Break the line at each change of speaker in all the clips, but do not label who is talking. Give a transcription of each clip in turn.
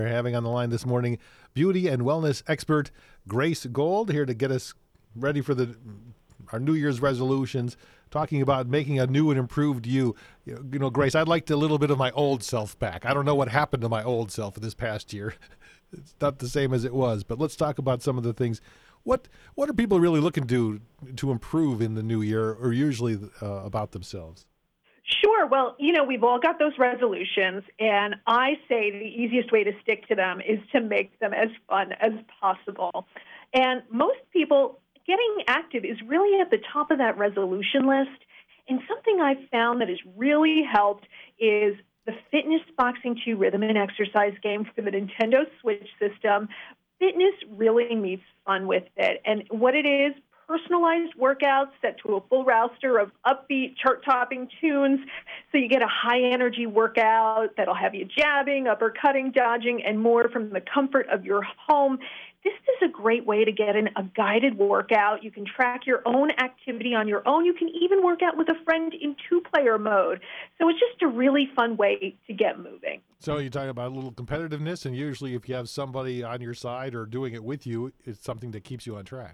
We're having on the line this morning beauty and wellness expert Grace Gold here to get us ready for our New Year's resolutions, talking about making a new and improved you. Grace, I'd like a little bit of my old self back. I don't know what happened to my old self this past year. It's not the same as it was, but let's talk about some of the things. What are people really looking to improve in the new year, or usually about themselves?
Sure. Well, we've all got those resolutions, and I say the easiest way to stick to them is to make them as fun as possible. And most people, getting active is really at the top of that resolution list. And something I've found that has really helped is the Fitness Boxing 2 rhythm and exercise game for the Nintendo Switch system. Fitness really meets fun with it. And what it is, personalized workouts set to a full roster of upbeat, chart-topping tunes. So you get a high-energy workout that'll have you jabbing, uppercutting, dodging, and more from the comfort of your home. This is a great way to get in a guided workout. You can track your own activity on your own. You can even work out with a friend in two-player mode. So it's just a really fun way to get moving.
So you're talking about a little competitiveness, and usually if you have somebody on your side or doing it with you, it's something that keeps you on track.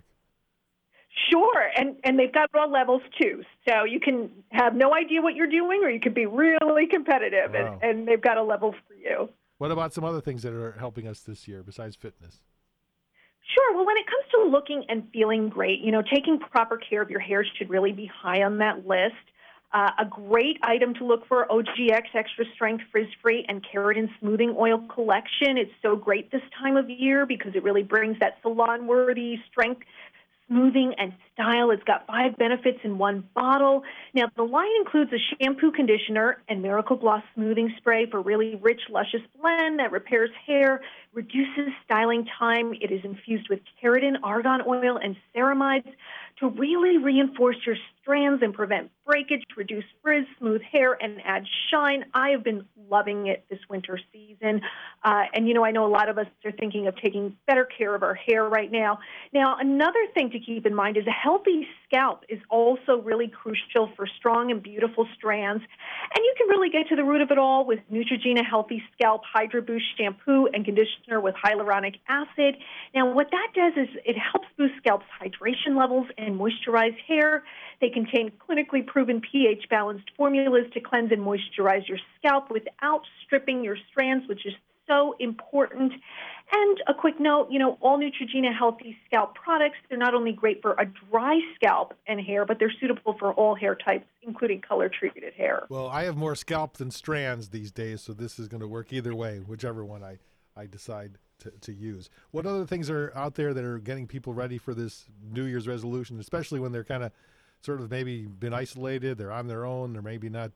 Sure, and they've got all levels too. So you can have no idea what you're doing, or you can be really competitive,
Wow.
and they've got a level for you.
What about some other things that are helping us this year besides fitness?
Sure. Well, when it comes to looking and feeling great, taking proper care of your hair should really be high on that list. A great item to look for, OGX Extra Strength Frizz-Free and Keratin Smoothing Oil Collection. It's so great this time of year because it really brings that salon-worthy strength, smoothing, and style. It's got 5 benefits in one bottle. Now, the line includes a shampoo, conditioner, and Miracle Gloss smoothing spray for really rich, luscious blend that repairs hair, reduces styling time. It is infused with keratin, argan oil, and ceramides to really reinforce your strands and prevent breakage, reduce frizz, smooth hair, and add shine. I have been loving it this winter season. And I know a lot of us are thinking of taking better care of our hair right now. Now, another thing to keep in mind is a healthy scalp is also really crucial for strong and beautiful strands. And you can really get to the root of it all with Neutrogena Healthy Scalp Hydro Boost shampoo and conditioner with hyaluronic acid. Now, what that does is it helps boost scalp's hydration levels and moisturize hair. They contain clinically proven pH-balanced formulas to cleanse and moisturize your scalp without stripping your strands, which is so important. And a quick note, all Neutrogena Healthy Scalp products, they're not only great for a dry scalp and hair, but they're suitable for all hair types, including color-treated hair.
Well, I have more scalp than strands these days, so this is going to work either way, whichever one I decide to use. What other things are out there that are getting people ready for this New Year's resolution, especially when they're kind of sort of maybe been isolated, they're on their own, they're maybe not,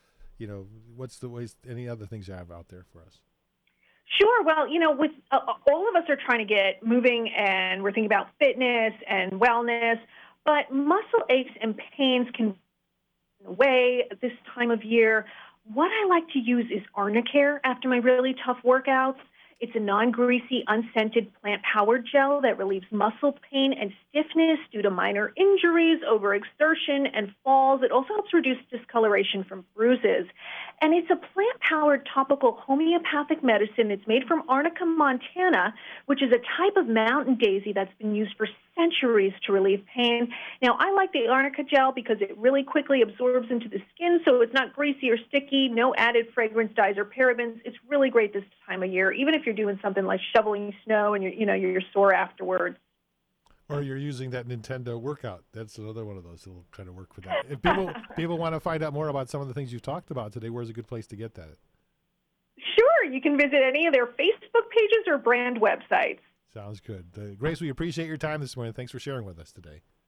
what's the ways, any other things you have out there for us?
Sure. Well, with all of us are trying to get moving, and we're thinking about fitness and wellness, but muscle aches and pains can go away this time of year. What I like to use is Arnicare after my really tough workouts. It's a non-greasy, unscented plant-powered gel that relieves muscle pain and stiffness due to minor injuries, overexertion, and falls. It also helps reduce discoloration from bruises. And it's a plant-powered topical homeopathic medicine. It's made from Arnica montana, which is a type of mountain daisy that's been used for centuries to relieve pain. Now, I like the Arnica gel because it really quickly absorbs into the skin, so it's not greasy or sticky, no added fragrance, dyes, or parabens. It's really great this time of year, even if you're doing something like shoveling snow and you're sore afterwards.
Or you're using that Nintendo workout. That's another one of those that will kind of work for that. If people want to find out more about some of the things you've talked about today, where's a good place to get that?
Sure. You can visit any of their Facebook pages or brand websites.
Sounds good. Grace, we appreciate your time this morning. Thanks for sharing with us today.